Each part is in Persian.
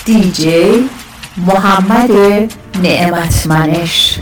دیجی محمد نعمتمنش.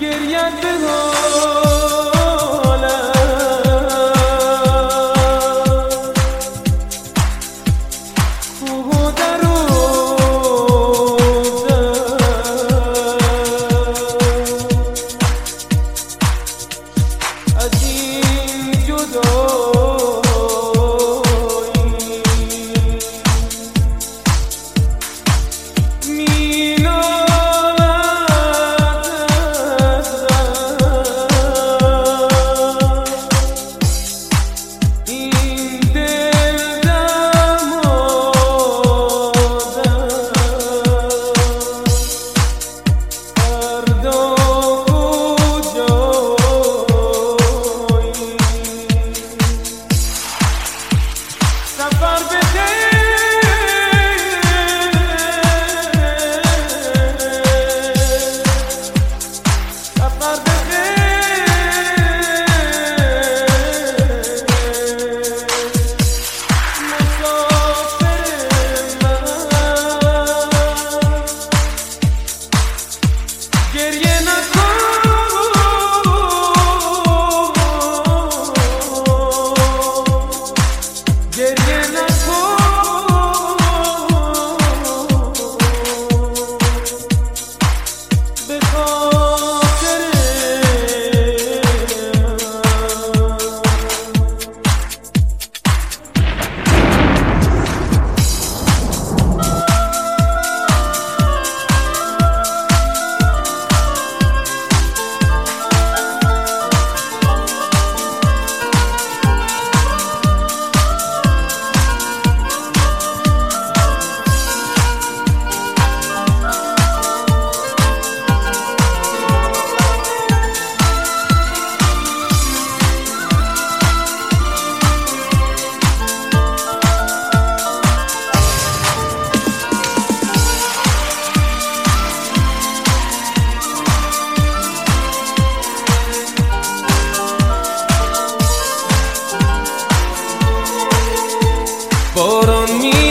باران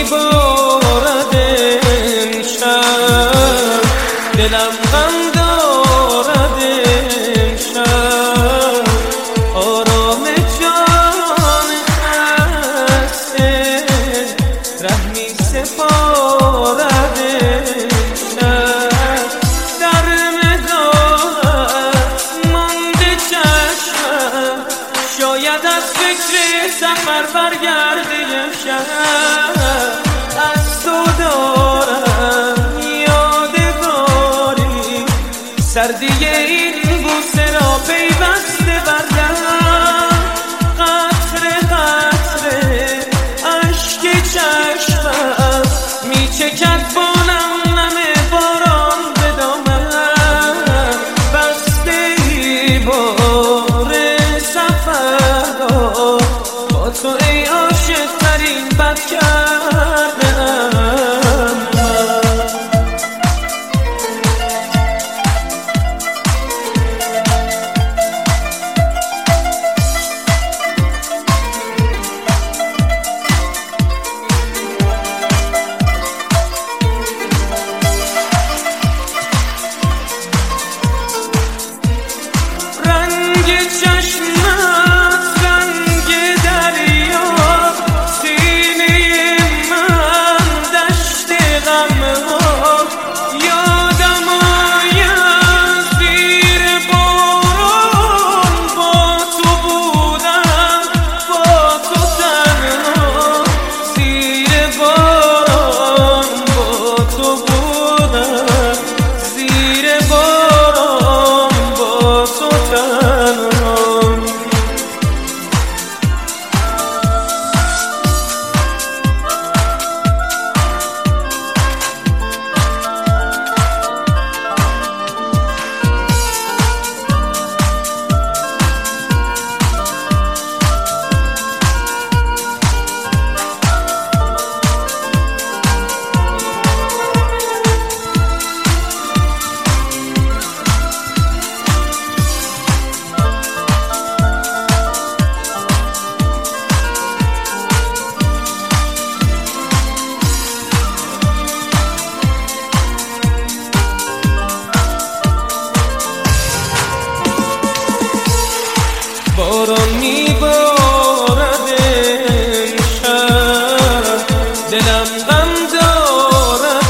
میبارد امشب، دلم غم دارد امشب، آرام جان خسته ره می سپارد امشب، در نگاهت مانده چشمم، شاید از فکر سفر برگرده شب، از تو دارم یادگاری، سردی این بوسه را پیوسته بردم، قطره قطره اشک چشمم میچکد با نم نم باران به دامم، بسته ای بار سفر را با تو ای عاشق ترین بد کردم. دلم غم دارد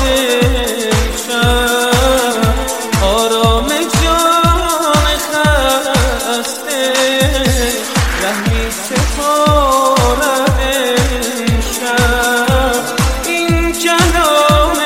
امشب، آرام جان خسته رحمی سپارد امشب. این کلام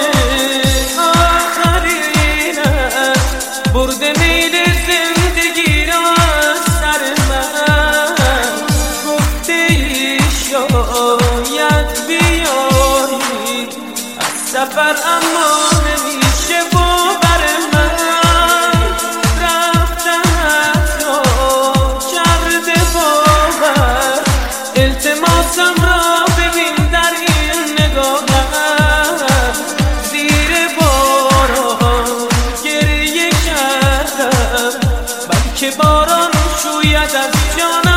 آخرینت برده میل زندگی را از سر من، گفته ای شاید بیایی از سفر اما نمیشه باور من، رفتنت را کرده باور، التماسم را ببین در این نگاهم، زیر باران گریه کردم بلکه باران شوید از جانم.